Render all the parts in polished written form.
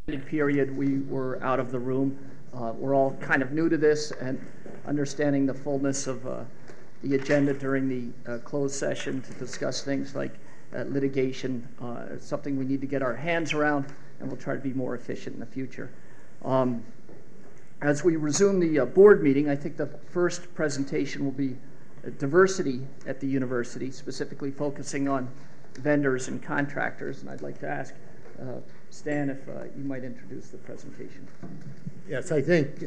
period we were out of the room. We're all kind of new to this, and understanding the fullness of the agenda during the closed session to discuss things like litigation, something we need to get our hands around, and we'll try to be more efficient in the future. As we resume the board meeting, I think the first presentation will be diversity at the university, specifically focusing on vendors and contractors, and I'd like to ask Stan, if you might introduce the presentation. Yes, I think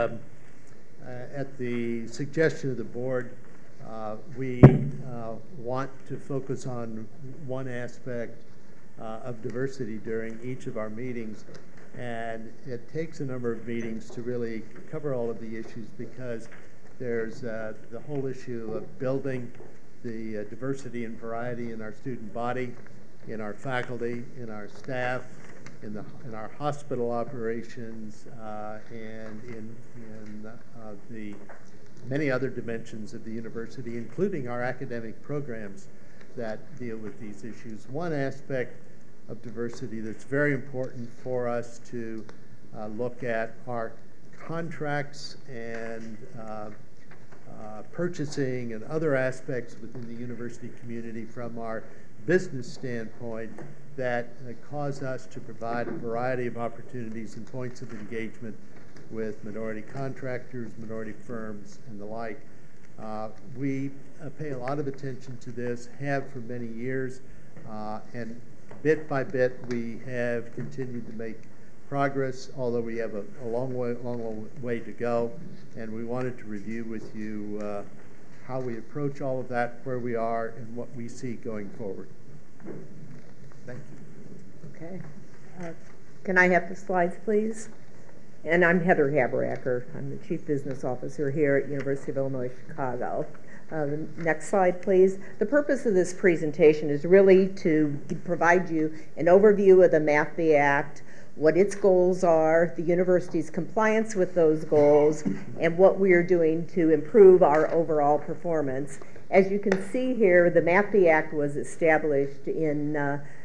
at the suggestion of the board, we want to focus on one aspect of diversity during each of our meetings, and it takes a number of meetings to really cover all of the issues, because there's the whole issue of building the diversity and variety in our student body, in our faculty, in our staff, in our hospital operations, and in the many other dimensions of the university, including our academic programs that deal with these issues. One aspect of diversity that's very important for us to look at are contracts and purchasing and other aspects within the university community from our business standpoint that cause us to provide a variety of opportunities and points of engagement with minority contractors, minority firms, and the like. We pay a lot of attention to this, have for many years, and bit by bit we have continued to make progress, although we have a long way to go, and we wanted to review with you how we approach all of that, where we are, and what we see going forward. Thank you. Okay. Can I have the slides, please? And I'm Heather Haberacker. I'm the Chief Business Officer here at University of Illinois Chicago. The next slide, please. The purpose of this presentation is really to provide you an overview of the MAFB Act, what its goals are, the university's compliance with those goals, and what we are doing to improve our overall performance. As you can see here, the MAFB Act was established in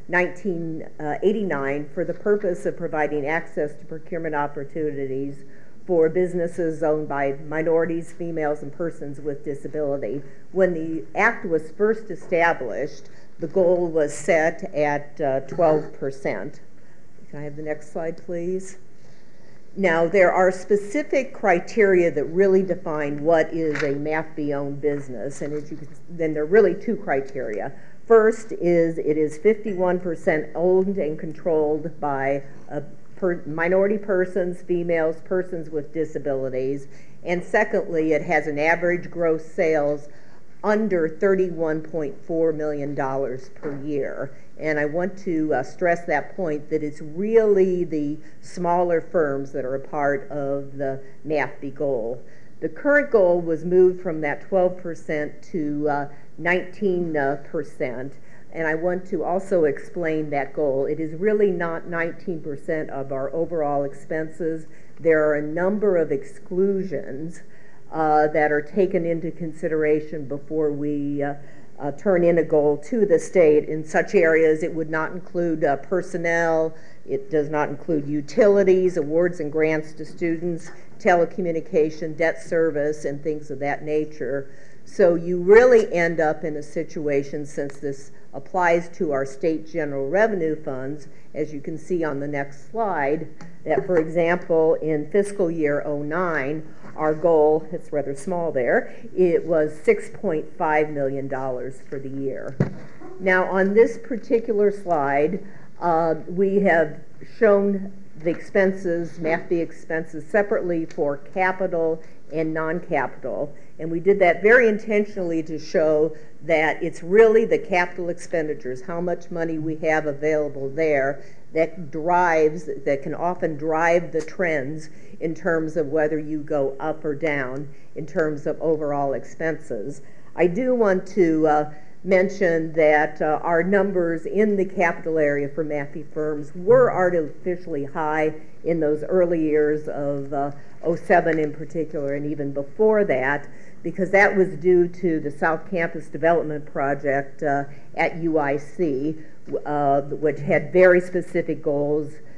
1989 for the purpose of providing access to procurement opportunities for businesses owned by minorities, females, and persons with disability. When the Act was first established, the goal was set at 12%. Can I have the next slide, please? Now, there are specific criteria that really define what is a MAFB-owned business, and as you can, then there are really two criteria. First is it is 51% owned and controlled by minority persons, females, persons with disabilities, and secondly, it has an average gross sales under $31.4 million per year. And I want to stress that point, that it's really the smaller firms that are a part of the MAFB goal. The current goal was moved from that 12% to 19%, and I want to also explain that goal. It is really not 19% of our overall expenses. There are a number of exclusions that are taken into consideration before we turn in a goal to the state. In such areas, it would not include personnel, it does not include utilities, awards and grants to students, telecommunication, debt service, and things of that nature. So you really end up in a situation, since this applies to our state general revenue funds, as you can see on the next slide, that for example, in fiscal year 09, our goal, it's rather small there, it was $6.5 million for the year. Now on this particular slide, we have shown the expenses, MAFB expenses, separately for capital and non-capital. And we did that very intentionally to show that it's really the capital expenditures, how much money we have available there, that can often drive the trends in terms of whether you go up or down in terms of overall expenses. I do want to mention that our numbers in the capital area for MAFB firms were artificially high in those early years of 07 in particular, and even before that, because that was due to the South Campus Development Project at UIC, which had very specific goals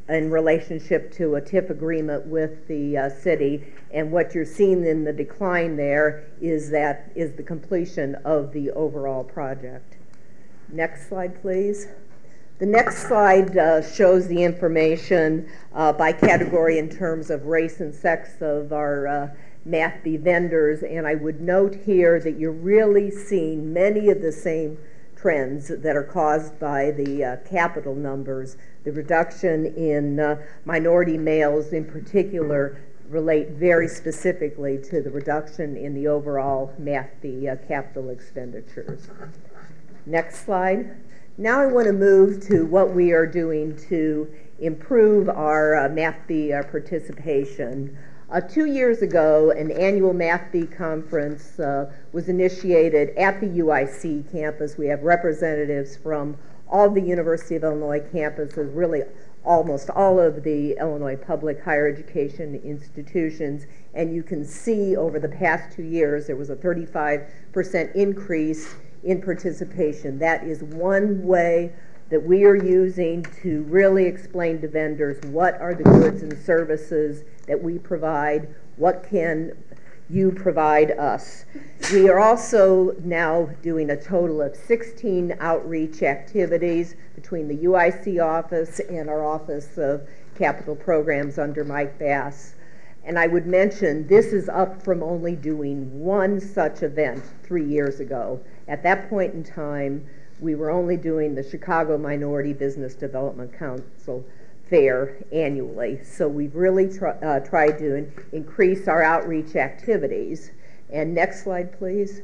in relationship to a TIF agreement with the city, and what you're seeing in the decline there is the completion of the overall project. Next slide, please. The next slide shows the information by category in terms of race and sex of our MAFB vendors, and I would note here that you're really seeing many of the same trends that are caused by the capital numbers. The reduction in minority males in particular relate very specifically to the reduction in the overall MAFB capital expenditures. Next slide. Now I want to move to what we are doing to improve our MAFB participation. 2 years ago, an annual MAFB conference was initiated at the UIC campus. We have representatives from all the University of Illinois campuses, really almost all of the Illinois public higher education institutions, and you can see over the past 2 years there was a 35% increase in participation. That is one way that we are using to really explain to vendors what are the goods and services that we provide, what can you provide us. We are also now doing a total of 16 outreach activities between the UIC office and our Office of Capital Programs under Mike Bass. And I would mention this is up from only doing one such event 3 years ago. At that point in time, we were only doing the Chicago Minority Business Development Council fair annually. So we've really tried to increase our outreach activities. And next slide, please.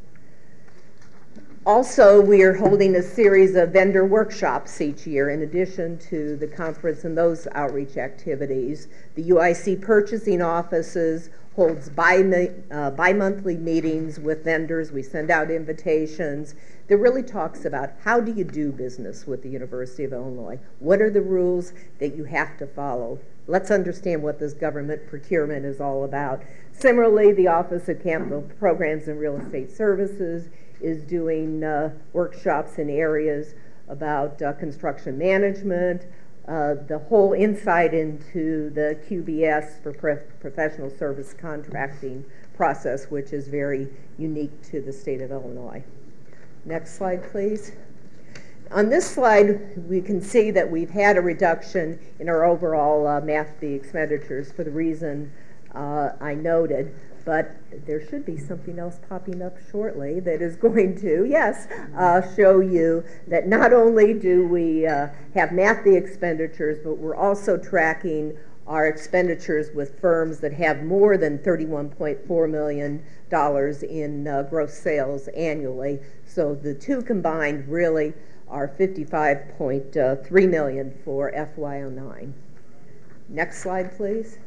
Also, we are holding a series of vendor workshops each year in addition to the conference and those outreach activities. The UIC purchasing offices holds bi-monthly meetings with vendors. We send out invitations that really talks about how do you do business with the University of Illinois? What are the rules that you have to follow? Let's understand what this government procurement is all about. Similarly, the Office of Capital Programs and Real Estate Services is doing workshops in areas about construction management, the whole insight into the QBS for professional service contracting process, which is very unique to the state of Illinois. Next slide, please. On this slide, we can see that we've had a reduction in our overall MAFB expenditures for the reason I noted, but there should be something else popping up shortly that is going to, yes, show you that not only do we have MAFB expenditures, but we're also tracking our expenditures with firms that have more than $31.4 million in gross sales annually. So the two combined really are $55.3 million for FY09. Next slide, please.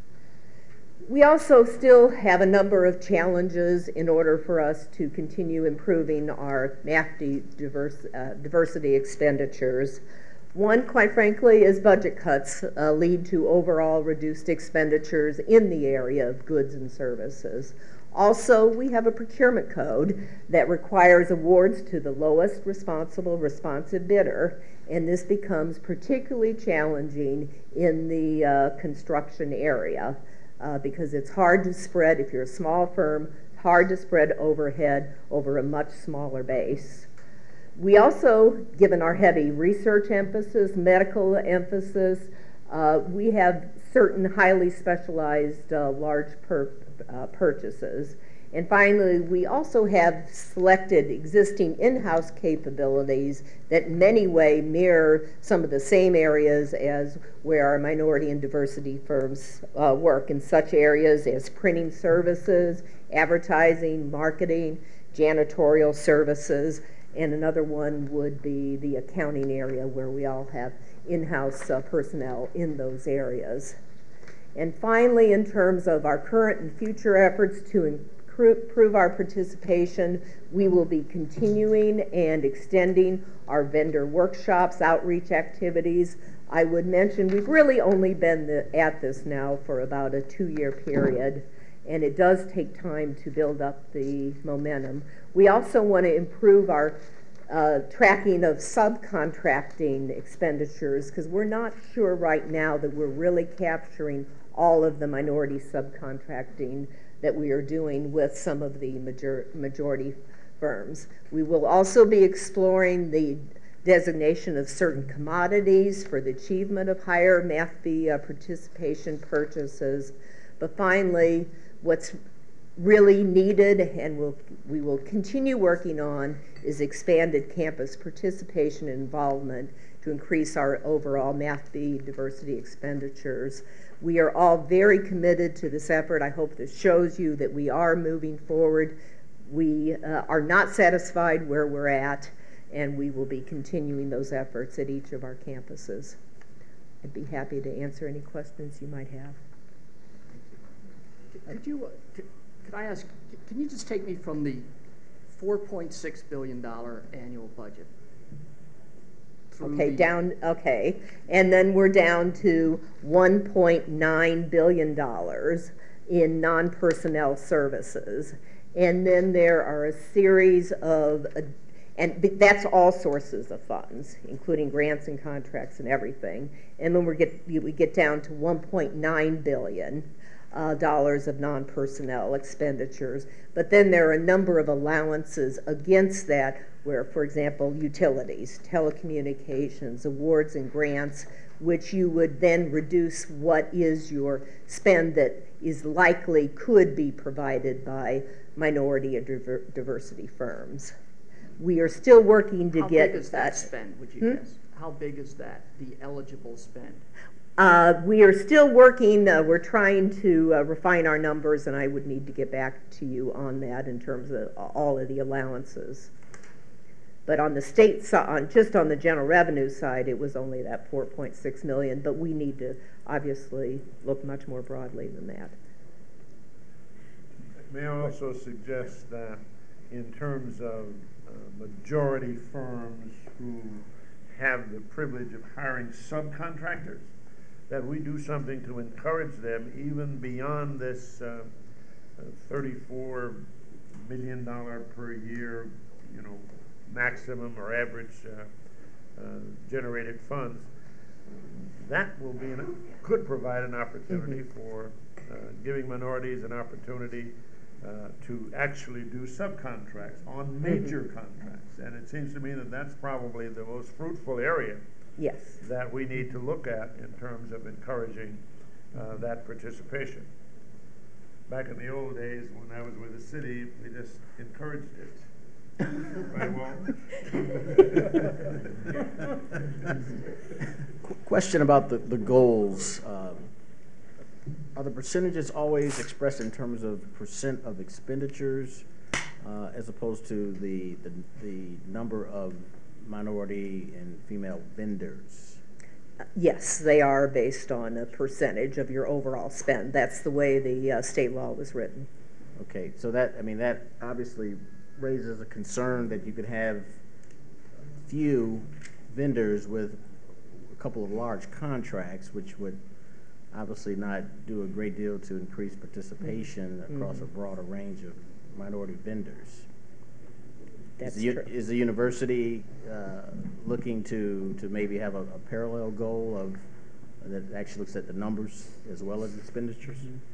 We also still have a number of challenges in order for us to continue improving our MAFB diversity expenditures. One, quite frankly, is budget cuts lead to overall reduced expenditures in the area of goods and services. Also, we have a procurement code that requires awards to the lowest responsive bidder, and this becomes particularly challenging in the construction area because it's hard to spread, if you're a small firm, hard to spread overhead over a much smaller base. We also, given our heavy research emphasis, medical emphasis, we have certain highly specialized large purchases. And finally, we also have selected existing in-house capabilities that in many ways mirror some of the same areas as where our minority and diversity firms work, in such areas as printing services, advertising, marketing, janitorial services, and another one would be the accounting area where we all have in-house personnel in those areas. And finally, in terms of our current and future efforts to improve our participation, we will be continuing and extending our vendor workshops, outreach activities. I would mention we've really only been at this now for about a 2-year period, and it does take time to build up the momentum. We also want to improve our tracking of subcontracting expenditures, because we're not sure right now that we're really capturing all of the minority subcontracting that we are doing with some of the majority firms. We will also be exploring the designation of certain commodities for the achievement of higher MAFB participation purchases. But finally, what's really needed, and we will continue working on, is expanded campus participation and involvement to increase our overall MAFB diversity expenditures. We are all very committed to this effort. I hope this shows you that we are moving forward. We are not satisfied where we're at, and we will be continuing those efforts at each of our campuses. I'd be happy to answer any questions you might have. Could I ask, can you just take me from the $4.6 billion annual budget? Okay, okay. And then we're down to $1.9 billion in non-personnel services. And then there are a series of, and that's all sources of funds, including grants and contracts and everything. And then we get down to $1.9 billion of non-personnel expenditures. But then there are a number of allowances against that where, for example, utilities, telecommunications, awards and grants, which you would then reduce what is your spend that is likely could be provided by minority or diversity firms. We are still working to get... How big is that spend, would you guess? How big is that, the eligible spend? We are still working. We're trying to refine our numbers, and I would need to get back to you on that in terms of all of the allowances. But on the state side, just on the general revenue side, it was only that $4.6 million, but we need to obviously look much more broadly than that. May I also suggest that in terms of majority firms who have the privilege of hiring subcontractors, that we do something to encourage them even beyond this $34 million per year, maximum or average generated funds. That will could provide an opportunity for giving minorities an opportunity to actually do subcontracts on major contracts. And it seems to me that that's probably the most fruitful area that we need to look at in terms of encouraging that participation. Back in the old days when I was with the city, we just encouraged it. Right, Walt? Question about the goals. Are the percentages always expressed in terms of percent of expenditures as opposed to the number of minority and female vendors? Yes, they are based on a percentage of your overall spend. That's the way the state law was written. Okay, so that obviously raises a concern that you could have few vendors with a couple of large contracts, which would obviously not do a great deal to increase participation across a broader range of minority vendors. That's true. Is the university looking to maybe have a parallel goal of that actually looks at the numbers as well as expenditures?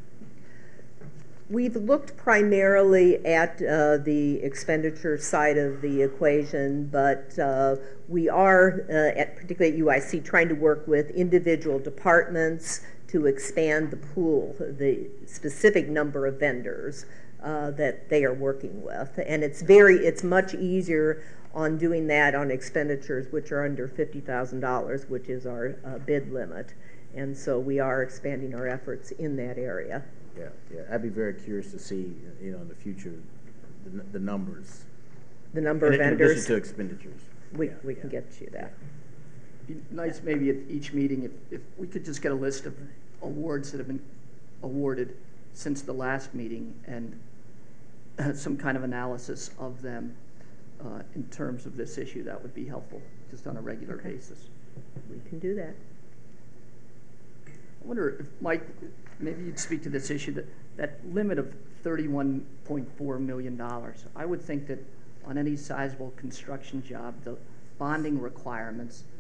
We've looked primarily at the expenditure side of the equation, but we are, particularly at UIC, trying to work with individual departments to expand the pool, the specific number of vendors that they are working with. And it's much easier on doing that on expenditures which are under $50,000, which is our bid limit. And so we are expanding our efforts in that area. Yeah. I'd be very curious to see, in the future, the numbers. The number of vendors. In addition to expenditures. We can get you that. It'd be nice maybe at each meeting if we could just get a list of awards that have been awarded since the last meeting and some kind of analysis of them in terms of this issue. That would be helpful, just on a regular basis. We can do that. I wonder if, Mike, maybe you'd speak to this issue, that limit of $31.4 million. I would think that on any sizable construction job, the bonding requirements